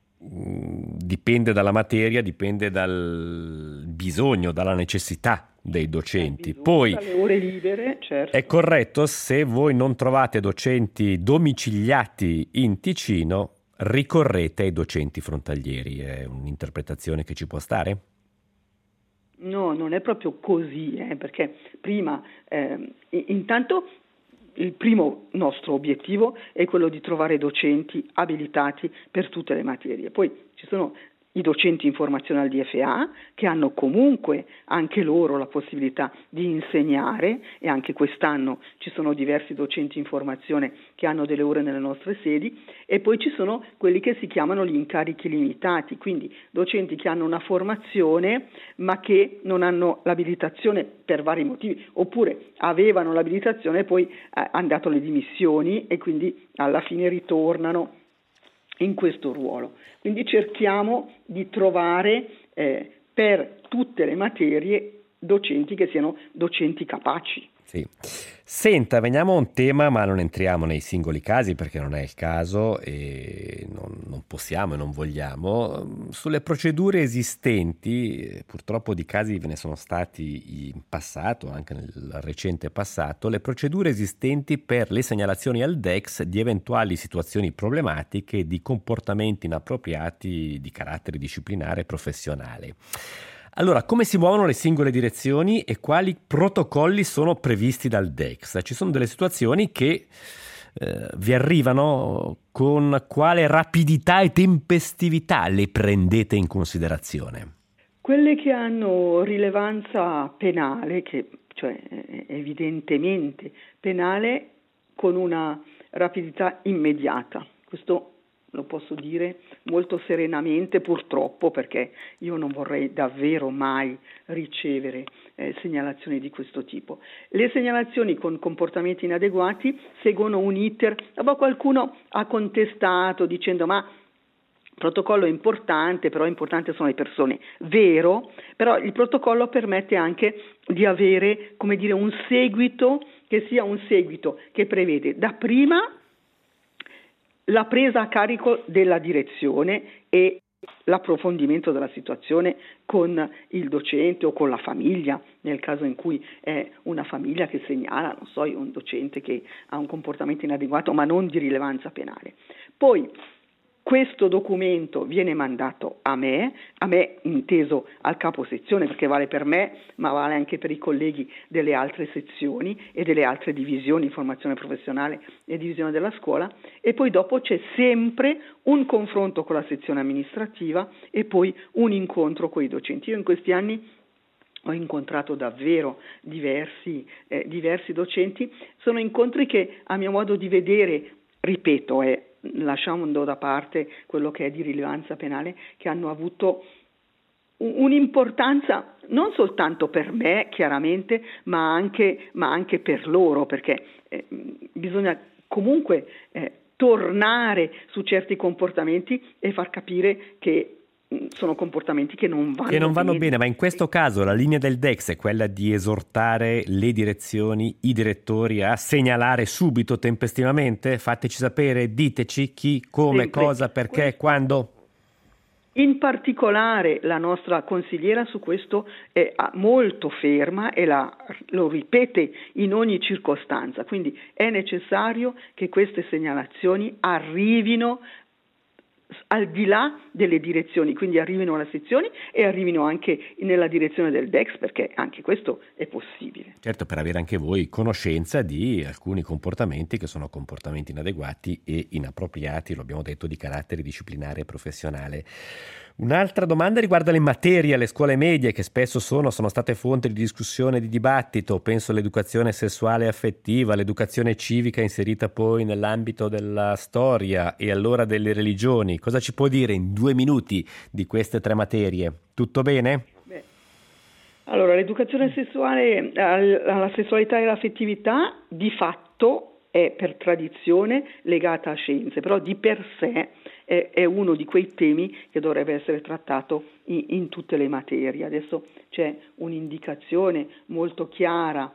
dipende dalla materia, dipende dal bisogno, dalla necessità dei docenti. Poi dalle ore libere, certo. È corretto, se voi non trovate docenti domiciliati in Ticino, ricorrete ai docenti frontalieri. È un'interpretazione che ci può stare? No, non è proprio così, perché prima, intanto, il primo nostro obiettivo è quello di trovare docenti abilitati per tutte le materie. Poi ci sono i docenti in formazione al DFA, che hanno comunque anche loro la possibilità di insegnare, e anche quest'anno ci sono diversi docenti in formazione che hanno delle ore nelle nostre sedi, e poi ci sono quelli che si chiamano gli incarichi limitati, quindi docenti che hanno una formazione ma che non hanno l'abilitazione per vari motivi, oppure avevano l'abilitazione e poi hanno dato le dimissioni e quindi alla fine ritornano in questo ruolo. Quindi cerchiamo di trovare per tutte le materie docenti che siano docenti capaci. Sì. Senta, veniamo a un tema, ma non entriamo nei singoli casi perché non è il caso e non possiamo e non vogliamo. Sulle procedure esistenti, purtroppo di casi ve ne sono stati in passato, anche nel recente passato, le procedure esistenti per le segnalazioni al DEX di eventuali situazioni problematiche e di comportamenti inappropriati di carattere disciplinare e professionale. Allora, come si muovono le singole direzioni e quali protocolli sono previsti dal DEX? Ci sono delle situazioni che vi arrivano, con quale rapidità e tempestività le prendete in considerazione? Quelle che hanno rilevanza penale, cioè evidentemente penale, con una rapidità immediata. Questo lo posso dire molto serenamente, purtroppo, perché io non vorrei davvero mai ricevere segnalazioni di questo tipo. Le segnalazioni con comportamenti inadeguati seguono un iter, qualcuno ha contestato dicendo ma il protocollo è importante, però importante sono le persone. Vero, però il protocollo permette anche di avere, come dire, un seguito che sia un seguito che prevede dapprima la presa a carico della direzione e l'approfondimento della situazione con il docente o con la famiglia, nel caso in cui è una famiglia che segnala, non so, un docente che ha un comportamento inadeguato ma non di rilevanza penale. Poi questo documento viene mandato a me inteso al capo sezione, perché vale per me ma vale anche per i colleghi delle altre sezioni e delle altre divisioni, formazione professionale e divisione della scuola, e poi dopo c'è sempre un confronto con la sezione amministrativa e poi un incontro con i docenti. Io in questi anni ho incontrato davvero diversi docenti, sono incontri che a mio modo di vedere, ripeto, lasciando da parte quello che è di rilevanza penale, che hanno avuto un'importanza non soltanto per me chiaramente, ma anche per loro, perché bisogna comunque tornare su certi comportamenti e far capire che sono comportamenti che non vanno bene. Ma in questo caso la linea del DEX è quella di esortare le direzioni, i direttori a segnalare subito, tempestivamente? Fateci sapere, diteci chi, come, sempre, cosa, perché, quando. In particolare la nostra consigliera su questo è molto ferma e lo ripete in ogni circostanza, quindi è necessario che queste segnalazioni arrivino al di là delle direzioni, quindi arrivino alla sezione e arrivino anche nella direzione del DEX, perché anche questo è possibile. Certo, per avere anche voi conoscenza di alcuni comportamenti che sono comportamenti inadeguati e inappropriati, lo abbiamo detto, di carattere disciplinare e professionale. Un'altra domanda riguarda le materie alle scuole medie, che spesso sono state fonte di discussione e di dibattito. Penso all'educazione sessuale e affettiva, all'educazione civica inserita poi nell'ambito della storia e allora delle religioni. Cosa ci può dire in 2 minuti di queste 3 materie? Tutto bene? Allora, l'educazione sessuale alla sessualità e all'affettività di fatto è per tradizione legata a scienze, però di per sé è uno di quei temi che dovrebbe essere trattato in tutte le materie. Adesso c'è un'indicazione molto chiara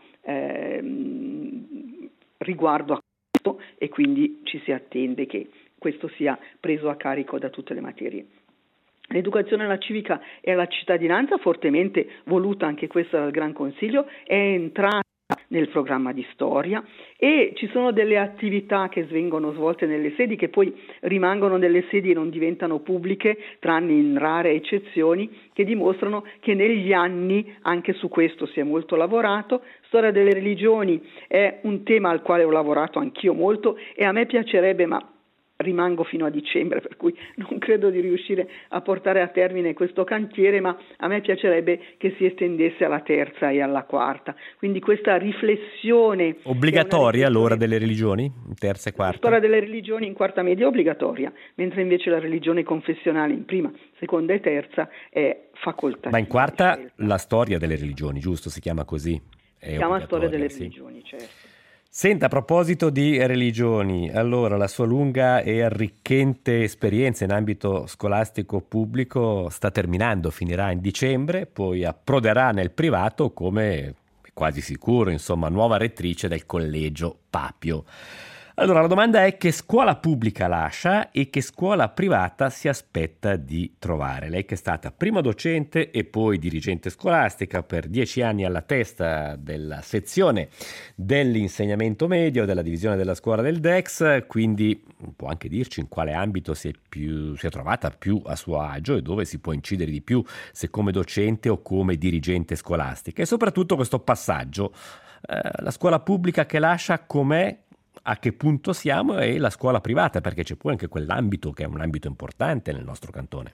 riguardo a questo e quindi ci si attende che questo sia preso a carico da tutte le materie. L'educazione alla civica e alla cittadinanza, fortemente voluta anche questa dal Gran Consiglio, è entrata nel programma di storia e ci sono delle attività che vengono svolte nelle sedi che poi rimangono nelle sedi e non diventano pubbliche, tranne in rare eccezioni, che dimostrano che negli anni anche su questo si è molto lavorato. Storia delle religioni è un tema al quale ho lavorato anch'io molto e a me piacerebbe, ma rimango fino a dicembre, per cui non credo di riuscire a portare a termine questo cantiere, ma a me piacerebbe che si estendesse alla terza e alla quarta. Quindi questa riflessione... Obbligatoria allora delle religioni, terza e quarta? La storia delle religioni in quarta media è obbligatoria, mentre invece la religione confessionale in prima, seconda e terza è facoltativa. Ma in quarta la storia delle religioni, giusto? Si chiama così? Si chiama storia delle religioni, certo. Senta, a proposito di religioni, allora la sua lunga e arricchente esperienza in ambito scolastico pubblico sta terminando, finirà in dicembre, poi approderà nel privato come quasi sicuro, insomma, nuova rettrice del Collegio Papio. Allora la domanda è: che scuola pubblica lascia e che scuola privata si aspetta di trovare? Lei che è stata prima docente e poi dirigente scolastica per 10 anni alla testa della sezione dell'insegnamento medio della divisione della scuola del DEX, quindi può anche dirci in quale ambito si è trovata più a suo agio e dove si può incidere di più, se come docente o come dirigente scolastica, e soprattutto questo passaggio, la scuola pubblica che lascia, com'è, a che punto siamo, e la scuola privata, perché c'è poi anche quell'ambito che è un ambito importante nel nostro cantone.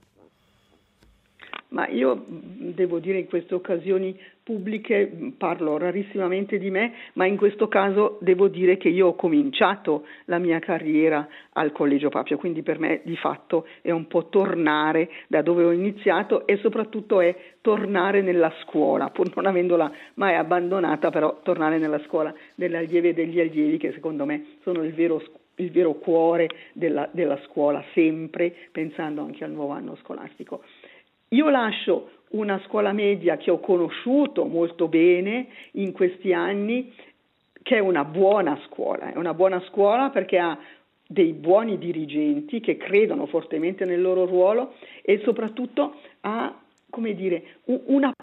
Ma io devo dire, in queste occasioni pubbliche parlo rarissimamente di me, ma in questo caso devo dire che io ho cominciato la mia carriera al Collegio Papio, quindi per me di fatto è un po' tornare da dove ho iniziato, e soprattutto è tornare nella scuola, pur non avendola mai abbandonata, però tornare nella scuola delle allieve e degli allievi, che secondo me sono il vero cuore della scuola, sempre pensando anche al nuovo anno scolastico. Io lascio una scuola media che ho conosciuto molto bene in questi anni, che è una buona scuola perché ha dei buoni dirigenti che credono fortemente nel loro ruolo, e soprattutto ha, come dire, una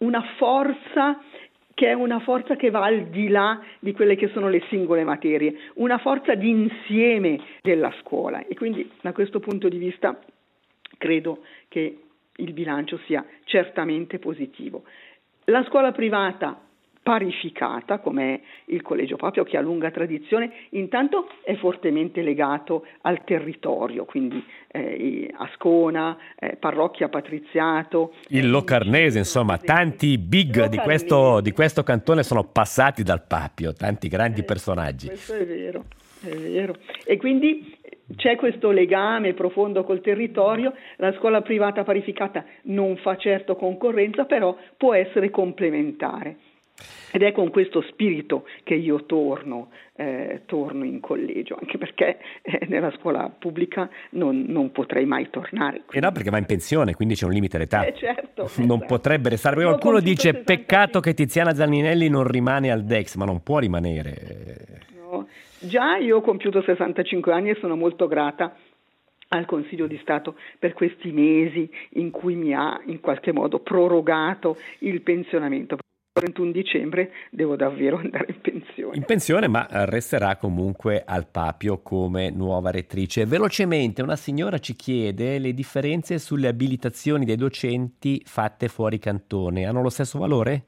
forza che è una forza che va al di là di quelle che sono le singole materie, una forza di insieme della scuola, e quindi da questo punto di vista credo che il bilancio sia certamente positivo. La scuola privata parificata, come il Collegio Papio, che ha lunga tradizione, intanto è fortemente legato al territorio, quindi Ascona, Parrocchia Patriziato, il Locarnese, insomma, tanti big di questo cantone sono passati dal Papio, tanti grandi personaggi. Questo è vero. E quindi c'è questo legame profondo col territorio. La scuola privata parificata non fa certo concorrenza, però può essere complementare. Ed è con questo spirito che io torno in collegio, anche perché nella scuola pubblica non potrei mai tornare. E no, perché va in pensione, quindi c'è un limite d'età. Certo. Non potrebbe restare. Qualcuno dice: peccato che Tiziana Zaninelli non rimane al DEX, ma non può rimanere. No. Già io ho compiuto 65 anni e sono molto grata al Consiglio di Stato per questi mesi in cui mi ha in qualche modo prorogato il pensionamento. Il 31 dicembre devo davvero andare in pensione. In pensione, ma resterà comunque al Papio come nuova rettrice. Velocemente, una signora ci chiede: le differenze sulle abilitazioni dei docenti fatte fuori cantone hanno lo stesso valore?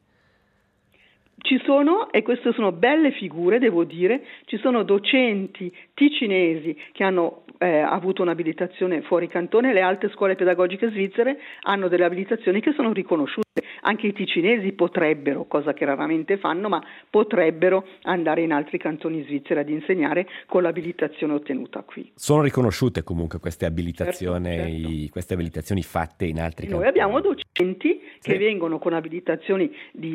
Ci sono, e queste sono belle figure, devo dire, ci sono docenti ticinesi che hanno avuto un'abilitazione fuori cantone, le alte scuole pedagogiche svizzere hanno delle abilitazioni che sono riconosciute. Anche i ticinesi potrebbero, cosa che raramente fanno, ma potrebbero andare in altri cantoni svizzeri ad insegnare con l'abilitazione ottenuta qui. Sono riconosciute comunque queste abilitazioni, certo. Queste abilitazioni fatte in altri cantoni. Noi abbiamo docenti che vengono con abilitazioni di,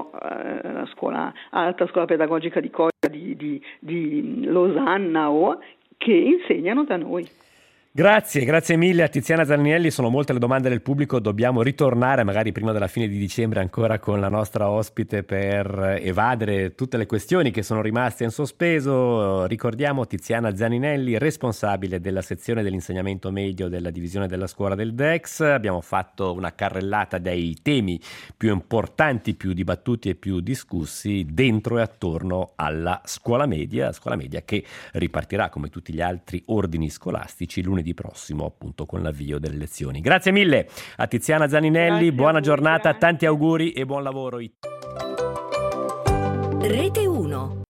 alta scuola pedagogica di Coira, di Losanna, o che insegnano da noi. Grazie mille a Tiziana Zaninelli. Sono molte le domande del pubblico, dobbiamo ritornare magari prima della fine di dicembre ancora con la nostra ospite per evadere tutte le questioni che sono rimaste in sospeso. Ricordiamo Tiziana Zaninelli, responsabile della sezione dell'insegnamento medio della divisione della scuola del DEX. Abbiamo fatto una carrellata dei temi più importanti, più dibattuti e più discussi dentro e attorno alla scuola media che ripartirà come tutti gli altri ordini scolastici lunedì prossimo, appunto con l'avvio delle lezioni. Grazie mille a Tiziana Zaninelli, buona giornata, tanti auguri e buon lavoro. Rete 1